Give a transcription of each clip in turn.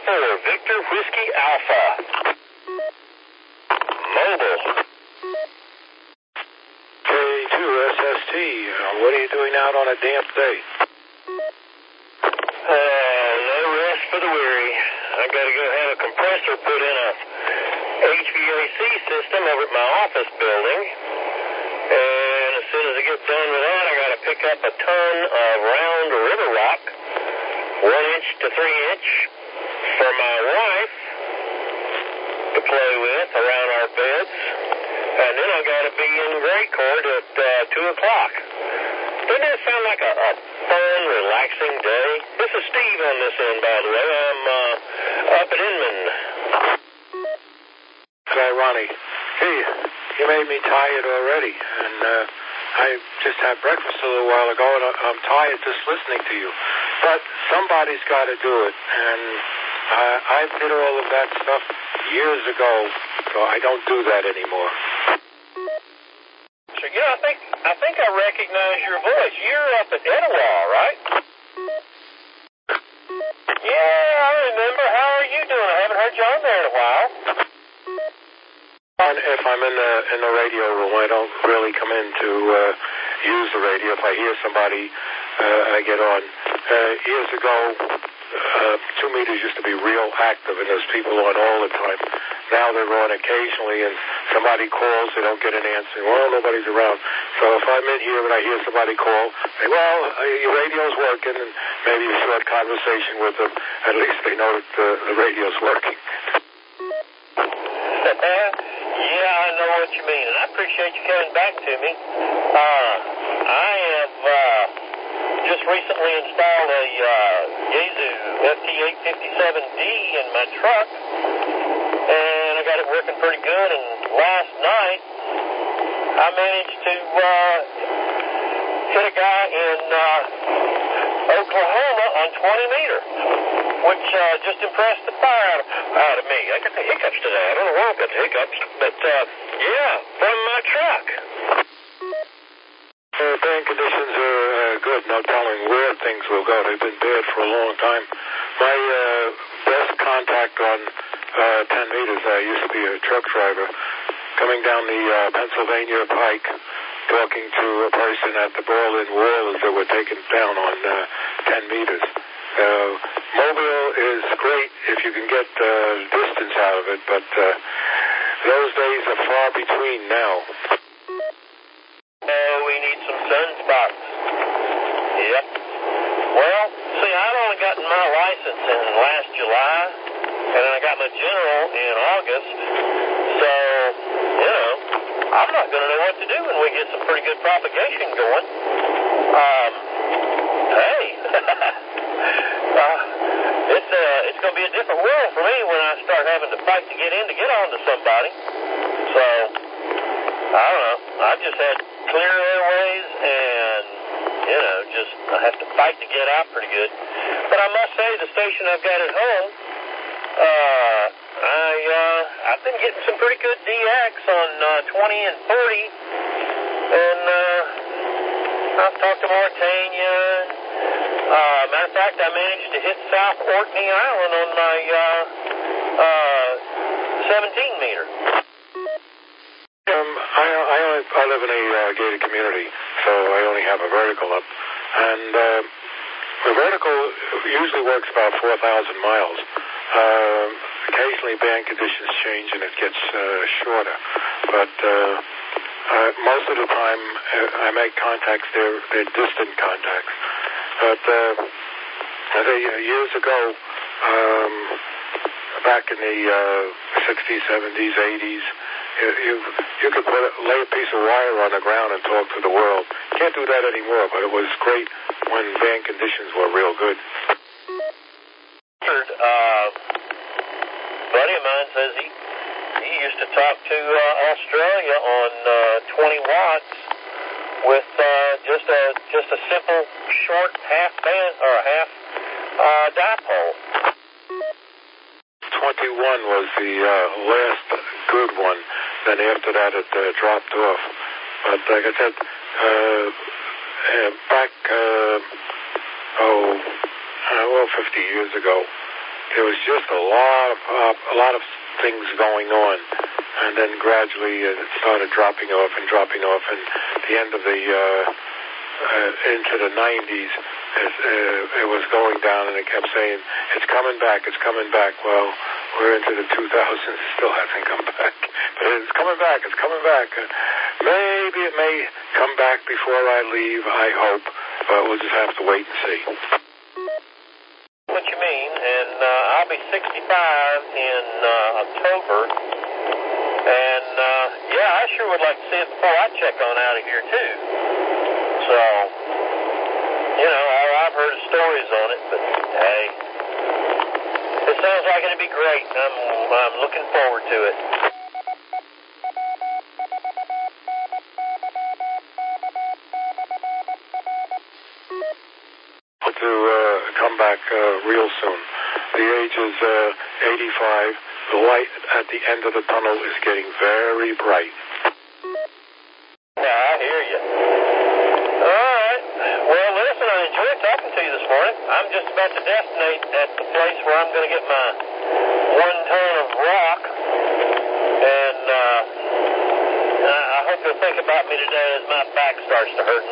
4, Victor Whiskey Alpha. Mobile. K2SST, what are you doing out on a damp day? No rest for the weary. I got to go have a compressor put in a HVAC system over at my office building. And as soon as I get done with that, I got to pick up a ton of round river rock, 1 inch to 3 inch, for my wife to play with around our beds. And then I got to be in Gray Court at 2 o'clock. Doesn't that sound like a fun, relaxing day? This is Steve on this end, by the way. I'm up at Inman. Hi, Ronnie. Hey, you made me tired already, and I just had breakfast a little while ago, and I'm tired just listening to you. But somebody's got to do it, and I did all of that stuff years ago, so I don't do that anymore. So, yeah, I think I recognize your voice. You're up at Etowah, right? Yeah, I remember. How are you doing? I haven't heard you on there in a while. If I'm in the radio room, I don't really come in to use the radio. If I hear somebody, I get on. Years ago, 2 meters used to be real active, and there's people on all the time. Now they're on occasionally, and somebody calls, they don't get an answer. Well, nobody's around. So if I'm in here and I hear somebody call, say, well, your radio's working, and maybe a short conversation with them. At least they know that the radio's working. Yeah, I know what you mean, and I appreciate you coming back to me. I have just recently installed a Yaesu FT857D in my truck, and I got it working pretty good, and last night I managed to hit a guy in Oklahoma on 20 meter, which just impressed the fire out of me. I got the hiccups today. I don't know why I got the hiccups, but yeah, from my truck. Band conditions are good. No telling where things will go. They've been bad for a long time. My best contact on 10 meters, I used to be a truck driver, coming down the Pennsylvania Pike, talking to a person at the Berlin Wall as they were taken down on 10 meters. Mobile is great if you can get distance out of it, but those days are far between now. We need some sunspots. Yep. Well, see, I've only gotten my license in last July, and then I got my general in August, so, you know, I'm not going to know what to do when we get some pretty good propagation going. Hey, it's going to be a different world for me when I start having to fight to get in to get on to somebody. So, I don't know. I just had clear airways and, you know, I have to fight to get out pretty good. But I must say, the station I've got at home, I've been getting some pretty good DX on 20 and 40. And I've talked to Mauritania. Matter of fact, I managed to hit South Orkney Island on my 17 meter. I live in a gated community, so I only have a vertical up. And the vertical usually works about 4,000 miles. Occasionally band conditions change and it gets shorter. But most of the time I make contacts, they're distant contacts. But I say years ago, back in the 60s, 70s, 80s, you could lay a piece of wire on the ground and talk to the world. Can't do that anymore, but it was great when band conditions were real good. Buddy of mine says he used to talk to Australia on 20 watts with just a simple short half band or half dipole. 21 was the last good one. Then after that, it dropped off. But like I said, back 50 years ago, there was just a lot of things going on, and then gradually it started dropping off, and the end of the into the 90s, it was going down, and it kept saying, it's coming back. Well, we're into the 2000s, it still hasn't come back. But it's coming back. Maybe it may come back before I leave, I hope, but we'll just have to wait and see. What you mean, and I'll be 65 in October, and yeah, I sure would like to see it before I check on out of here, too. So, you know, I've heard stories on it, but hey, it sounds like it'd be great. I'm looking forward to it. To come back real soon. The age is 85. The light at the end of the tunnel is getting very bright. Yeah, I hear you. All right. Well, listen, I enjoyed talking to you this morning. I'm just about to destinate at the place where I'm going to get my 1 ton of rock. And I hope you'll think about me today as my back starts to hurt.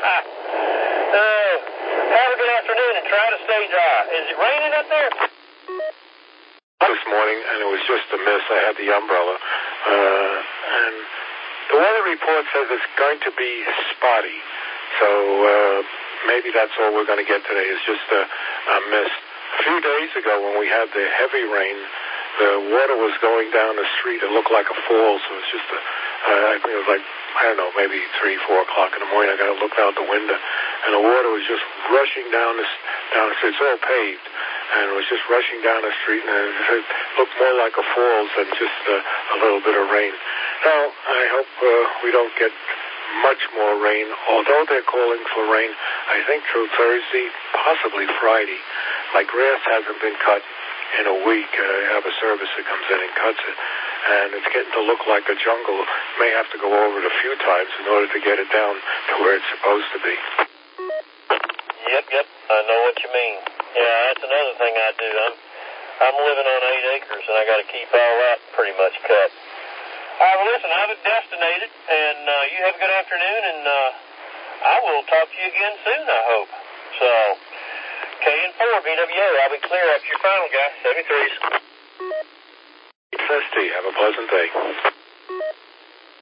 Have a good afternoon and try to stay dry. Is it raining up there? This morning, and it was just a miss. I had the umbrella. And the weather report says it's going to be spotty. So maybe that's all we're going to get today is just a miss. A few days ago when we had the heavy rain, the water was going down the street. It looked like a fall, so it was just I think it was like, I don't know, maybe 3, 4 o'clock in the morning. I got to look out the window, and the water was just rushing down the street. It's all paved, and it was just rushing down the street, and it looked more like a falls than just a little bit of rain. Now, I hope we don't get much more rain, although they're calling for rain, I think, through Thursday, possibly Friday. My grass hasn't been cut in a week. I have a service that comes in and cuts it, and it's getting to look like a jungle. May have to go over it a few times in order to get it down to where it's supposed to be. Yep, I know what you mean. Yeah, that's another thing I do. I'm living on 8 acres, and I got to keep all that pretty much cut. All right, well, listen, I've destinated, and you have a good afternoon, and I will talk to you again soon, I hope. So, KN4, BWO, I'll be clear after your final, guy. 73s. SST, have a pleasant day.